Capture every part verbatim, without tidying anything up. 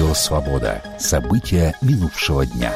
Радио «Свобода». События минувшего дня.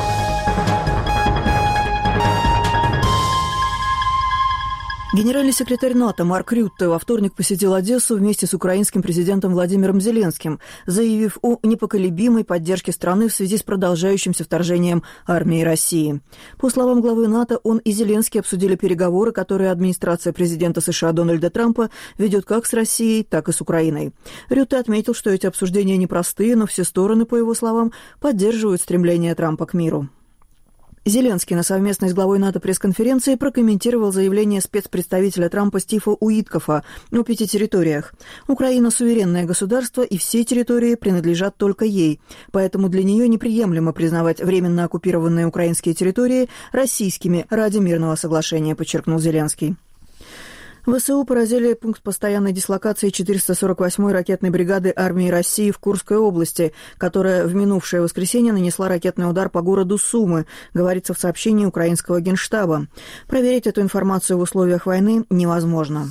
Генеральный секретарь НАТО Марк Рютте во вторник посетил Одессу вместе с украинским президентом Владимиром Зеленским, заявив о непоколебимой поддержке страны в связи с продолжающимся вторжением армии России. По словам главы НАТО, он и Зеленский обсудили переговоры, которые администрация президента США Дональда Трампа ведет как с Россией, так и с Украиной. Рютте отметил, что эти обсуждения непростые, но все стороны, по его словам, поддерживают стремление Трампа к миру. Зеленский на совместной с главой НАТО пресс-конференции прокомментировал заявление спецпредставителя Трампа Стива Уиткофа о пяти территориях. Украина – суверенное государство, и все территории принадлежат только ей. Поэтому для нее неприемлемо признавать временно оккупированные украинские территории российскими ради мирного соглашения, подчеркнул Зеленский. ВСУ поразили пункт постоянной дислокации четыреста сорок восьмой ракетной бригады армии России в Курской области, которая в минувшее воскресенье нанесла ракетный удар по городу Сумы, говорится в сообщении украинского генштаба. Проверить эту информацию в условиях войны невозможно.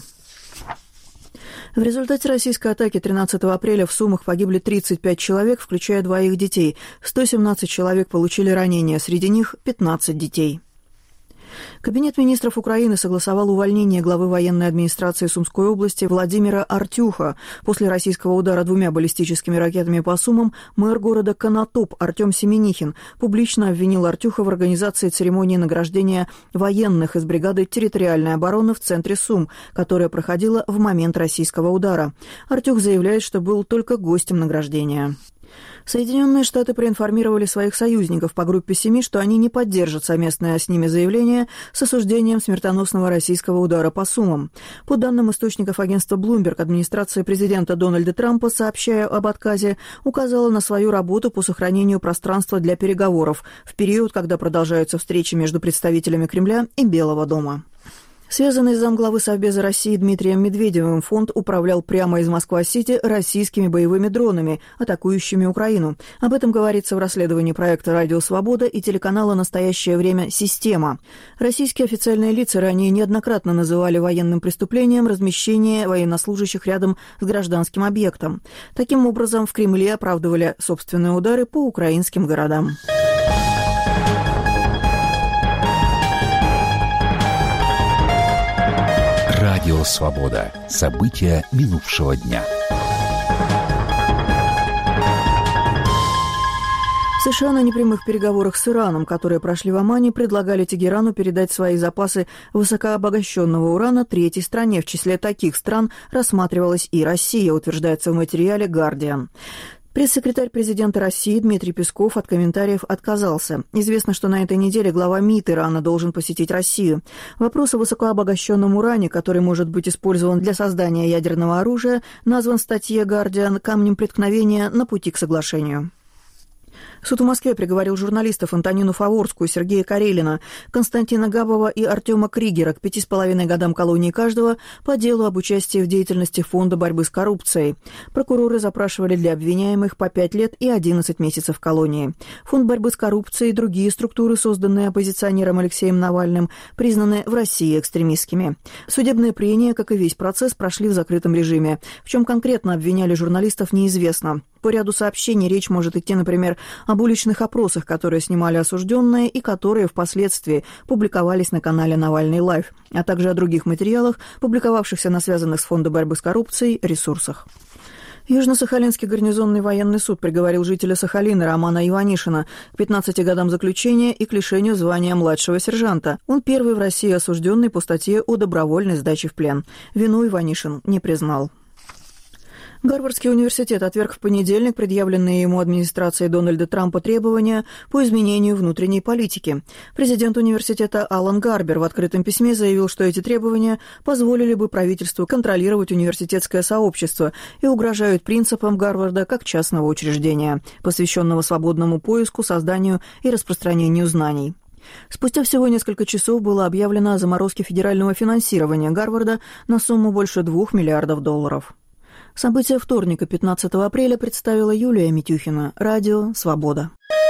В результате российской атаки тринадцатого апреля в Сумах погибли тридцать пять человек, включая двоих детей. сто семнадцать человек получили ранения, среди них пятнадцать детей. Кабинет министров Украины согласовал увольнение главы военной администрации Сумской области Владимира Артюха. После российского удара двумя баллистическими ракетами по Сумам мэр города Конотоп Артем Семенихин публично обвинил Артюха в организации церемонии награждения военных из бригады территориальной обороны в центре Сум, которая проходила в момент российского удара. Артюх заявляет, что был только гостем награждения. Соединенные Штаты проинформировали своих союзников по группе семи, что они не поддержат совместное с ними заявление с осуждением смертоносного российского удара по Сумам. По данным источников агентства Bloomberg, администрация президента Дональда Трампа, сообщая об отказе, указала на свою работу по сохранению пространства для переговоров в период, когда продолжаются встречи между представителями Кремля и Белого дома. Связанный с замглавы Совбеза России Дмитрием Медведевым, фонд управлял прямо из Москва-Сити российскими боевыми дронами, атакующими Украину. Об этом говорится в расследовании проекта «Радио Свобода» и телеканала «Настоящее время. Система». Российские официальные лица ранее неоднократно называли военным преступлением размещение военнослужащих рядом с гражданским объектом. Таким образом, в Кремле оправдывали собственные удары по украинским городам. Радио «Свобода». События минувшего дня. США на непрямых переговорах с Ираном, которые прошли в Омане, предлагали Тегерану передать свои запасы высокообогащенного урана третьей стране. В числе таких стран рассматривалась и Россия, утверждается в материале «Гардиан». Пресс-секретарь президента России Дмитрий Песков от комментариев отказался. Известно, что на этой неделе глава МИД Ирана должен посетить Россию. Вопрос о высокообогащенном уране, который может быть использован для создания ядерного оружия, назван в статье «Гардиан» камнем преткновения на пути к соглашению. Суд в Москве приговорил журналистов Антонину Фаворскую, Сергея Карелина, Константина Габова и Артема Кригера к пяти с половиной годам колонии каждого по делу об участии в деятельности Фонда борьбы с коррупцией. Прокуроры запрашивали для обвиняемых по пять лет и одиннадцать месяцев колонии. Фонд борьбы с коррупцией и другие структуры, созданные оппозиционером Алексеем Навальным, признаны в России экстремистскими. Судебные прения, как и весь процесс, прошли в закрытом режиме. В чем конкретно обвиняли журналистов, неизвестно. По ряду сообщений речь может идти, например, об уличных опросах, которые снимали осужденные и которые впоследствии публиковались на канале «Навальный Лайв», а также о других материалах, публиковавшихся на связанных с Фондом борьбы с коррупцией ресурсах. Южно-Сахалинский гарнизонный военный суд приговорил жителя Сахалина Романа Иванишина к пятнадцати годам заключения и к лишению звания младшего сержанта. Он первый в России осужденный по статье о добровольной сдаче в плен. Вину Иванишин не признал. Гарвардский университет отверг в понедельник предъявленные ему администрацией Дональда Трампа требования по изменению внутренней политики. Президент университета Алан Гарбер в открытом письме заявил, что эти требования позволили бы правительству контролировать университетское сообщество и угрожают принципам Гарварда как частного учреждения, посвященного свободному поиску, созданию и распространению знаний. Спустя всего несколько часов было объявлено о заморозке федерального финансирования Гарварда на сумму больше двух миллиардов долларов. События вторника, пятнадцатого апреля, представила Юлия Митюхина. Радио «Свобода».